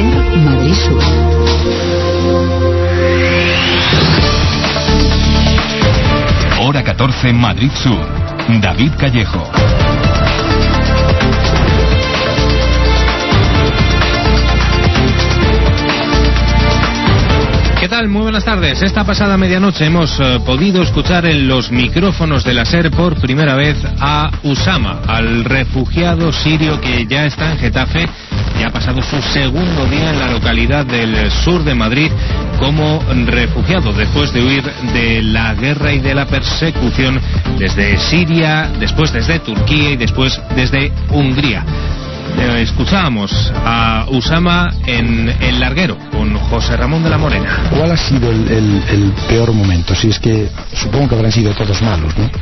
SER Madrid Sur. Hora 14 Madrid Sur. David Callejo. ¿Qué tal? Muy buenas tardes. Esta pasada medianoche hemos podido escuchar en los micrófonos de la SER por primera vez a Usama, al refugiado sirio que ya está en Getafe y ha pasado su segundo día en la localidad del sur de Madrid como refugiado después de huir de la guerra y de la persecución desde Siria, después desde Turquía y después desde Hungría. Escuchábamos a Usama en El Larguero con José Ramón de la Morena. ¿Cuál ha sido el peor momento? Si es que supongo que habrán sido todos malos, ¿no?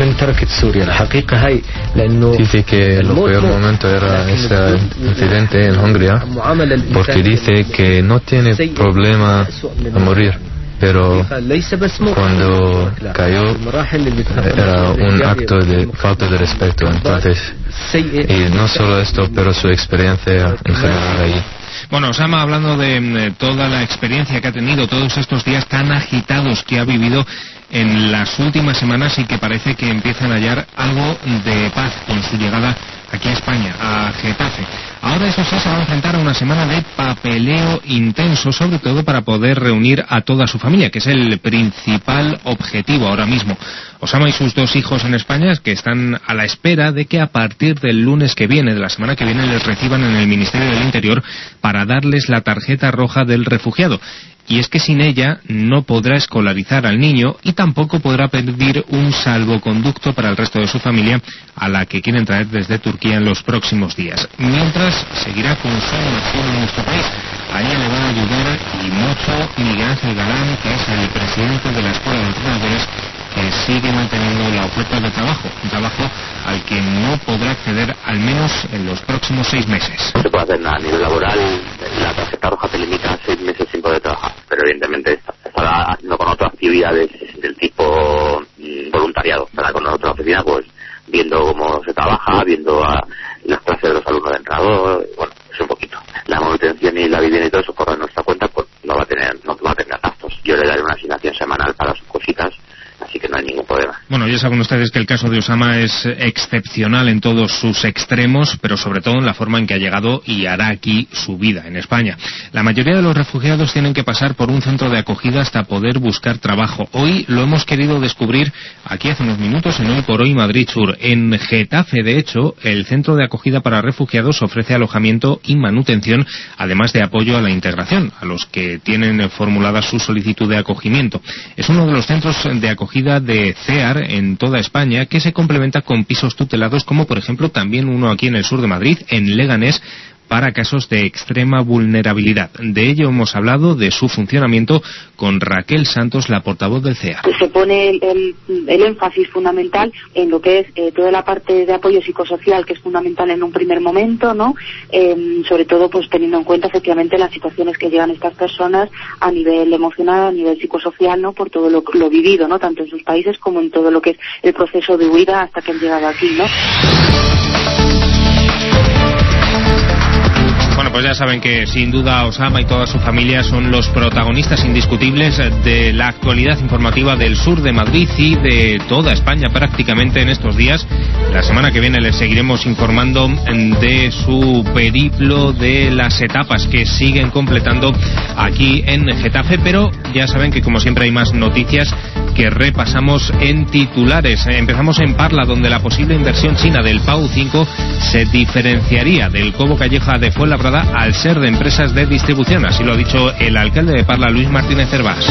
Dice que el peor momento era ese incidente en Hungría, porque dice que no tiene problema a morir, pero cuando cayó era un acto de falta de respeto. Entonces, y no solo esto, pero su experiencia en general ahí. Bueno, Osama, hablando de toda la experiencia que ha tenido, todos estos días tan agitados que ha vivido en las últimas semanas y que parece que empiezan a hallar algo de paz con su llegada aquí a España, a Getafe. Ahora, eso sí, se va a enfrentar a una semana de papeleo intenso, sobre todo para poder reunir a toda su familia, que es el principal objetivo ahora mismo. Osama y sus dos hijos en España, que están a la espera de que a partir del lunes que viene, de la semana que viene, les reciban en el Ministerio del Interior para darles la tarjeta roja del refugiado. Y es que sin ella no podrá escolarizar al niño y tampoco podrá pedir un salvoconducto para el resto de su familia, a la que quieren traer desde Turquía en los próximos días. Mientras, seguirá con su nación en nuestro país. A ella le va a ayudar y mucho Miguel Ángel Galán, que es el presidente de la Escuela de Entrenadores, que sigue manteniendo la oferta de trabajo, un trabajo al que no podrá acceder al menos en los próximos 6 meses. No se puede hacer nada a nivel laboral, la tarjeta roja te limita a 6 meses sin poder trabajar, pero evidentemente estará haciendo con otras actividades del tipo voluntariado, estará con otra oficina, pues viendo cómo se trabaja, viendo las clases de los alumnos de entrenador, bueno, es un poquito. La manutención y la vivienda y todo eso por nuestra cuenta, pues no va a tener gastos. Yo le daré una asignación semanal para sus cositas, así que no hay ningún problema. Bueno, ya saben ustedes que el caso de Osama es excepcional en todos sus extremos, pero sobre todo en la forma en que ha llegado y hará aquí su vida en España. La mayoría de los refugiados tienen que pasar por un centro de acogida hasta poder buscar trabajo. Hoy lo hemos querido descubrir aquí hace unos minutos en Hoy por Hoy Madrid Sur. En Getafe, de hecho, el centro de acogida para refugiados ofrece alojamiento y manutención, además de apoyo a la integración, a los que tienen formulada su solicitud de acogimiento. Es uno de los centros de acogida de CEAR en toda España, que se complementa con pisos tutelados, como por ejemplo también uno aquí en el sur de Madrid, en Leganés, para casos de extrema vulnerabilidad. De ello hemos hablado, de su funcionamiento, con Raquel Santos, la portavoz del CEAR. Se pone el énfasis fundamental en lo que es toda la parte de apoyo psicosocial, que es fundamental en un primer momento, ¿no? Sobre todo pues teniendo en cuenta efectivamente las situaciones que llegan estas personas a nivel emocional, a nivel psicosocial, ¿no? Por todo lo vivido, ¿no? Tanto en sus países como en todo lo que es el proceso de huida hasta que han llegado aquí, ¿no? Bueno, pues ya saben que sin duda Osama y toda su familia son los protagonistas indiscutibles de la actualidad informativa del sur de Madrid y de toda España prácticamente en estos días. La semana que viene les seguiremos informando de su periplo, de las etapas que siguen completando aquí en Getafe, pero ya saben que como siempre hay más noticias que repasamos en titulares. Empezamos en Parla, donde la posible inversión china del Pau 5 se diferenciaría del Cobo Calleja de Fuenlabrada al ser de empresas de distribución. Así lo ha dicho el alcalde de Parla, Luis Martínez Cervás.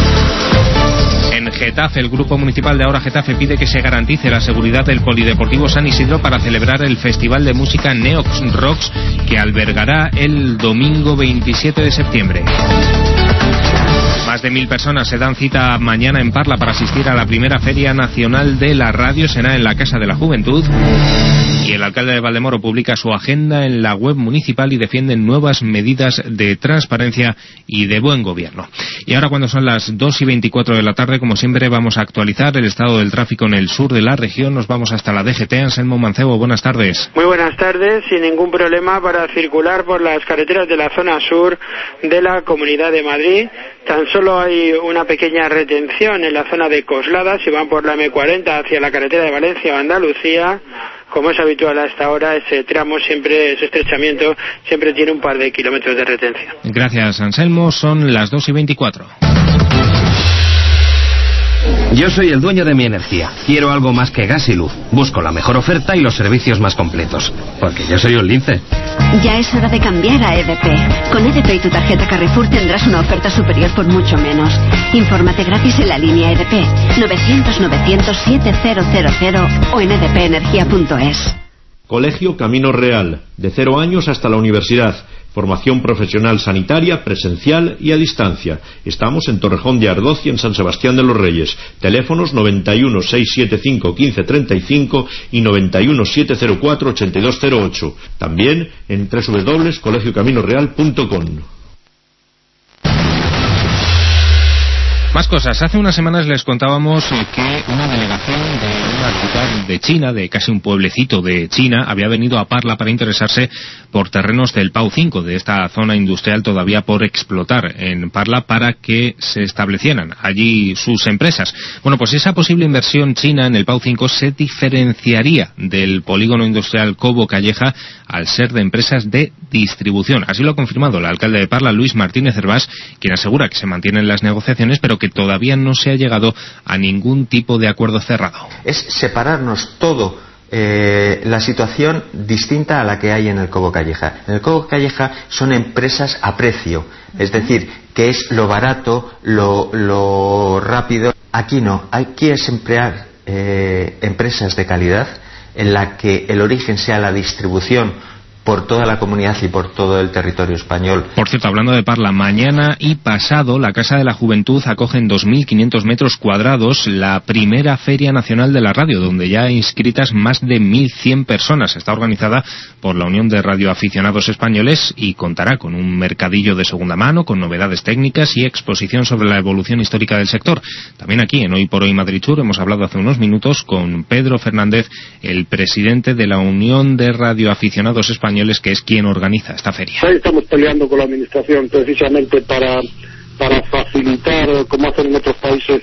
En Getafe, el Grupo Municipal de Ahora Getafe pide que se garantice la seguridad del Polideportivo San Isidro para celebrar el Festival de Música Neox Rocks, que albergará el domingo 27 de septiembre. Más de 1000 personas se dan cita mañana en Parla para asistir a la primera Feria Nacional de la Radio. Será en la Casa de la Juventud. Y el alcalde de Valdemoro publica su agenda en la web municipal y defiende nuevas medidas de transparencia y de buen gobierno. Y ahora, cuando son las 2:24 de la tarde, como siempre, vamos a actualizar el estado del tráfico en el sur de la región. Nos vamos hasta la DGT. Anselmo Mancebo, buenas tardes. Muy buenas tardes, sin ningún problema para circular por las carreteras de la zona sur de la Comunidad de Madrid. Tan solo hay una pequeña retención en la zona de Coslada, si van por la M40 hacia la carretera de Valencia o Andalucía. Como es habitual hasta ahora, ese tramo siempre, ese estrechamiento, siempre tiene un par de kilómetros de retención. Gracias, Anselmo. Son las 2:24. Yo soy el dueño de mi energía. Quiero algo más que gas y luz. Busco la mejor oferta y los servicios más completos. Porque yo soy un lince. Ya es hora de cambiar a EDP. Con EDP y tu tarjeta Carrefour tendrás una oferta superior por mucho menos. Infórmate gratis en la línea EDP 900-900-7000 o en edpenergia.es. Colegio Camino Real, de 0 años hasta la universidad. Formación profesional sanitaria, presencial y a distancia. Estamos en Torrejón de Ardoz y en San Sebastián de los Reyes. Teléfonos 91 675 1535 y 91 704 8208. También en www.colegiocaminoreal.com. Más cosas. Hace unas semanas les contábamos que una delegación de una ciudad de China, de casi un pueblecito de China, había venido a Parla para interesarse por terrenos del Pau 5, de esta zona industrial todavía por explotar en Parla, para que se establecieran allí sus empresas. Bueno, pues esa posible inversión china en el Pau 5 se diferenciaría del polígono industrial Cobo Calleja al ser de empresas de distribución. Así lo ha confirmado el alcalde de Parla, Luis Martínez Hervás, quien asegura que se mantienen las negociaciones, pero que todavía no se ha llegado a ningún tipo de acuerdo cerrado. Es separarnos todo, la situación distinta a la que hay en el Cobo Calleja. En el Cobo Calleja son empresas a precio, es decir, que es lo barato, lo rápido. Aquí no, aquí es emplear empresas de calidad en la que el origen sea la distribución por toda la comunidad y por todo el territorio español. Por cierto, hablando de Parla, mañana y pasado la Casa de la Juventud acoge en 2.500 metros cuadrados la primera Feria Nacional de la Radio, donde ya hay inscritas más de 1.100 personas. Está organizada por la Unión de Radioaficionados Españoles y contará con un mercadillo de segunda mano, con novedades técnicas y exposición sobre la evolución histórica del sector. También aquí, en Hoy por Hoy Madrid Sur, hemos hablado hace unos minutos con Pedro Fernández, el presidente de la Unión de Radioaficionados Españoles, que es quien organiza esta feria. Ahí estamos peleando con la administración precisamente para facilitar, como hacen en otros países,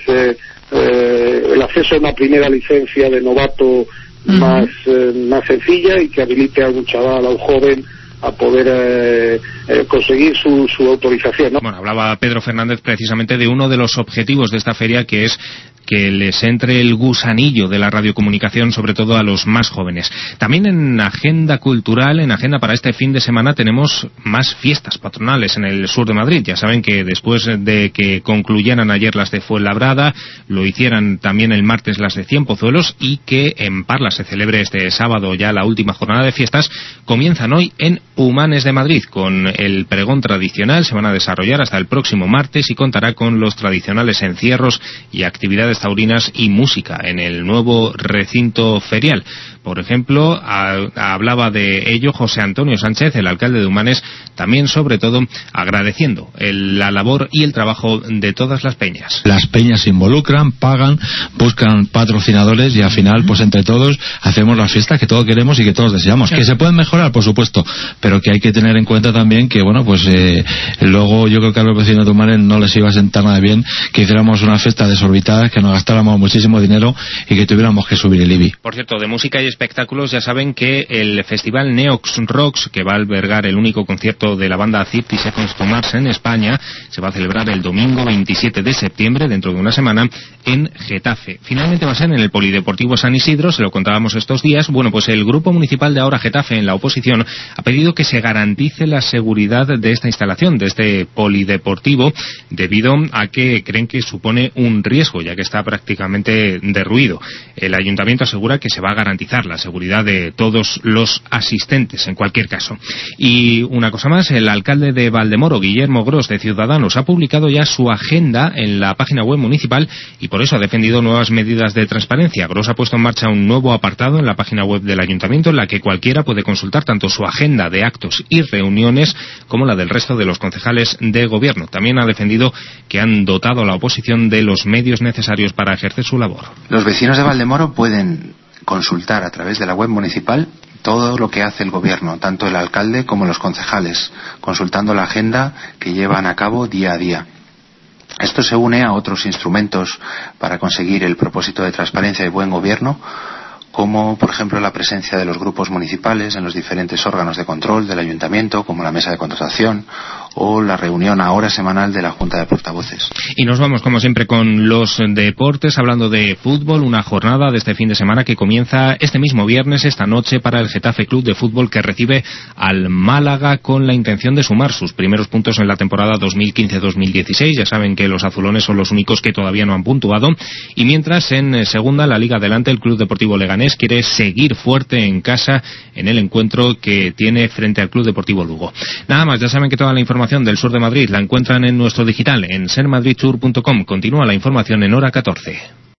el acceso a una primera licencia de novato más sencilla y que habilite a un chaval, a un joven, a poder conseguir su autorización, ¿no? Bueno, hablaba Pedro Fernández precisamente de uno de los objetivos de esta feria, que es que les entre el gusanillo de la radiocomunicación, sobre todo a los más jóvenes. También en agenda cultural, en agenda para este fin de semana, tenemos más fiestas patronales en el sur de Madrid. Ya saben que después de que concluyeran ayer las de Fuenlabrada, lo hicieran también el martes las de Cienpozuelos, y que en Parla se celebre este sábado ya la última jornada de fiestas. Comienzan hoy en Humanes de Madrid con el pregón tradicional. Se van a desarrollar hasta el próximo martes y contará con los tradicionales encierros y actividades taurinas y música en el nuevo recinto ferial. Por ejemplo, hablaba de ello José Antonio Sánchez, el alcalde de Humanes, también sobre todo agradeciendo la labor y el trabajo de todas las peñas. Las peñas se involucran, pagan, buscan patrocinadores y al final, pues entre todos, hacemos las fiestas que todos queremos y que todos deseamos. ¿Que se pueden mejorar? Por supuesto, pero que hay que tener en cuenta también que, bueno, pues luego yo creo que a los vecinos de Humanes no les iba a sentar nada bien que hiciéramos una fiesta desorbitada, que nos gastáramos muchísimo dinero y que tuviéramos que subir el IBI. Por cierto, de música y espectáculos, ya saben que el festival Neox Rocks, que va a albergar el único concierto de la banda 50 Seconds to Mars en España, se va a celebrar el domingo 27 de septiembre, dentro de una semana, en Getafe. Finalmente va a ser en el Polideportivo San Isidro, se lo contábamos estos días. Bueno, pues el Grupo Municipal de Ahora Getafe, en la oposición, ha pedido que se garantice la seguridad de esta instalación, de este polideportivo, debido a que creen que supone un riesgo, ya que está prácticamente derruido. El ayuntamiento asegura que se va a garantizar la seguridad de todos los asistentes, en cualquier caso. Y una cosa más. además, el alcalde de Valdemoro, Guillermo Gros, de Ciudadanos, ha publicado ya su agenda en la página web municipal y por eso ha defendido nuevas medidas de transparencia. Gros ha puesto en marcha un nuevo apartado en la página web del ayuntamiento en la que cualquiera puede consultar tanto su agenda de actos y reuniones como la del resto de los concejales de gobierno. También ha defendido que han dotado a la oposición de los medios necesarios para ejercer su labor. Los vecinos de Valdemoro pueden consultar a través de la web municipal todo lo que hace el gobierno, tanto el alcalde como los concejales, consultando la agenda que llevan a cabo día a día. Esto se une a otros instrumentos para conseguir el propósito de transparencia y buen gobierno, como por ejemplo la presencia de los grupos municipales en los diferentes órganos de control del ayuntamiento, como la mesa de contratación o la reunión ahora semanal de la Junta de Portavoces. Y nos vamos como siempre con los deportes, hablando de fútbol, una jornada de este fin de semana que comienza este mismo viernes, esta noche, para el Getafe Club de Fútbol, que recibe al Málaga con la intención de sumar sus primeros puntos en la temporada 2015-2016. Ya saben que los azulones son los únicos que todavía no han puntuado, y mientras en segunda, la Liga Adelante, el Club Deportivo Leganés quiere seguir fuerte en casa en el encuentro que tiene frente al Club Deportivo Lugo. Nada más, ya saben que toda la información del sur de Madrid la encuentran en nuestro digital en sermadridsur.com. Continúa la información en hora 14.